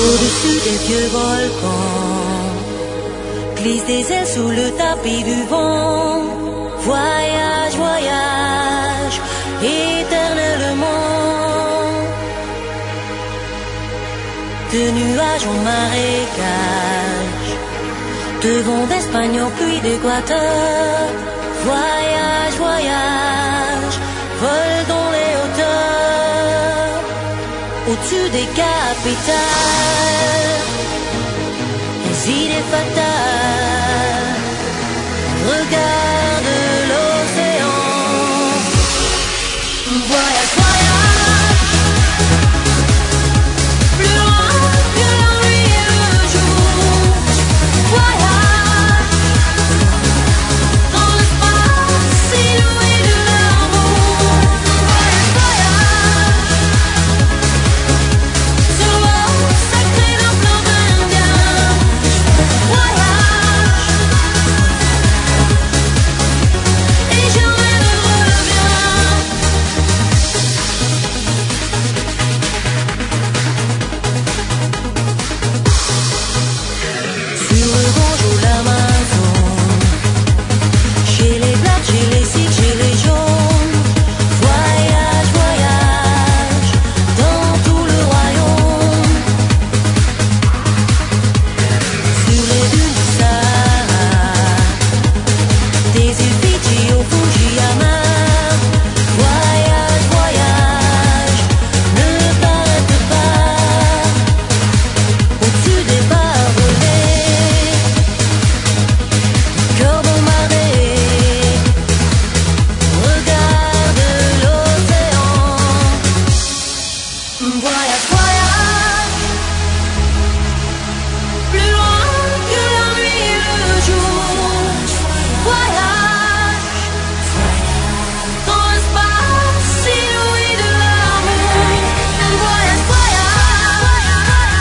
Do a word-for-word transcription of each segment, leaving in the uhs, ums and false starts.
Au-dessus des vieux volcans, glisse des ailes sous le tapis du vent. Voyage, voyage, éternellement. De nuages en marécage, de vents d'Espagne au puits d'Équateur. Voyage, voyage, vole dans les hauteurs, au-dessus des capitales, les idées fatales. Regarde l'océan. Voyage, voyage, plus loin que la nuit et le jour. Voyage dans l'espace inouï de l'amour. Voyage, voyage sur l'eau sacrée d'un fleuve indien. Voyage et jamais ne reviens. Sur le Gange ou l'Amazone, chez les blacks, chez les sikhs, chez les jaunes. Voyage, voyage dans tout le royaume. Sur les dunes du Sahara, des îles Fidji au Fujiyama. Voyage, voyage, ne t'arrête pas. Au-dessus des bas-volés, cœur bombardé. Regarde l'océan. Voyage, voyage, plus loin que la nuit et le jour. Voyage dans l'espace inouï de l'amour. Voyage, voyage,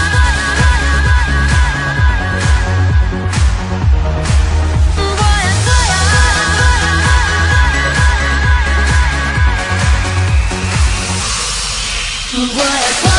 voyage, voyage, voyage.